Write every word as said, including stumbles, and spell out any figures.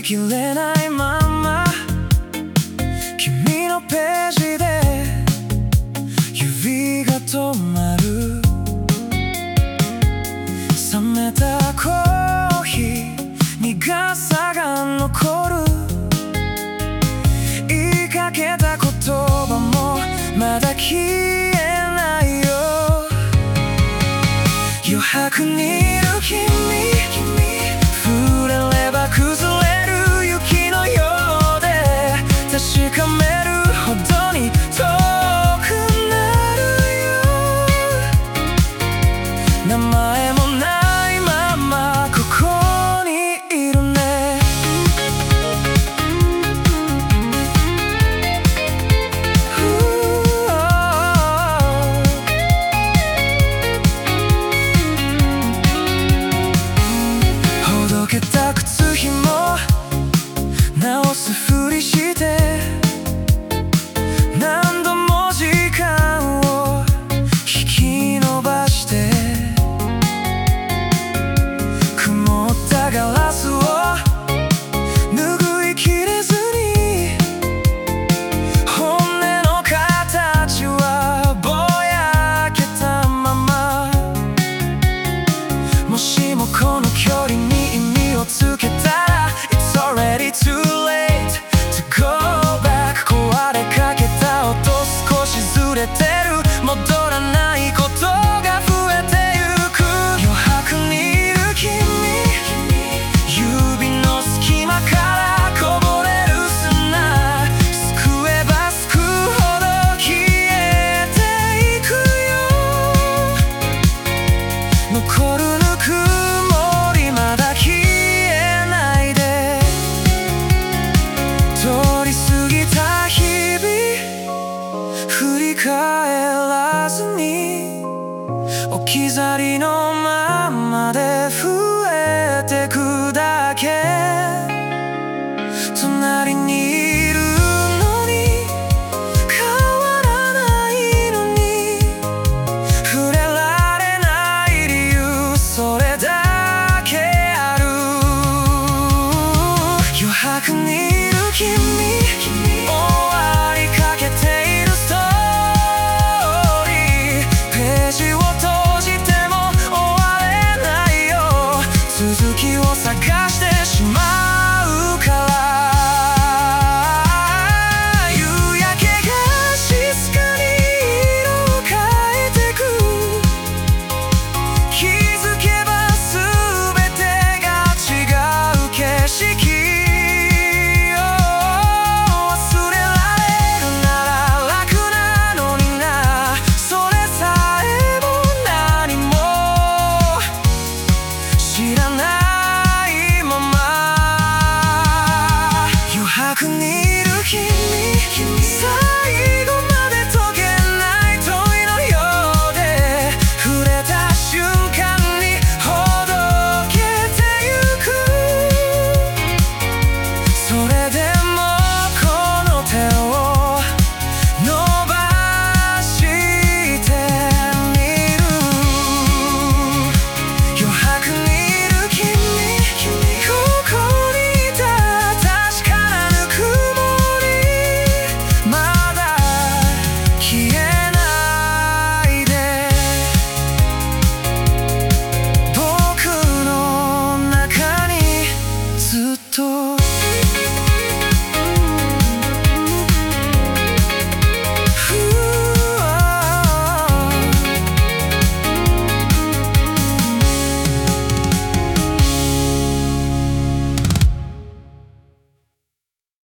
きれないまま君のページで指が止まる。冷めたコーヒー苦さが残る。言いかけた言葉もまだ消えないよ。余白にいる君、触れれば崩れる雪のようで、確かめるほどに遠くなるよ。名前もないままここにいるね。ほどけた靴ひも直すふりして何度も時間を引き延ばして、曇ったガラスを拭いきれずに、本音の形はぼやけたまま。もしもこの距離に意味をつけたら It's already too late to go back。 壊れかけた音少しずれてる。戻らないことが増えてゆく。余白にいる君、指の隙間からこぼれる砂、すくえばすくほど消えていくよ。残るぬくもりまだ消えないで。通り過ぎた日々振り返らずに、置き去りのままで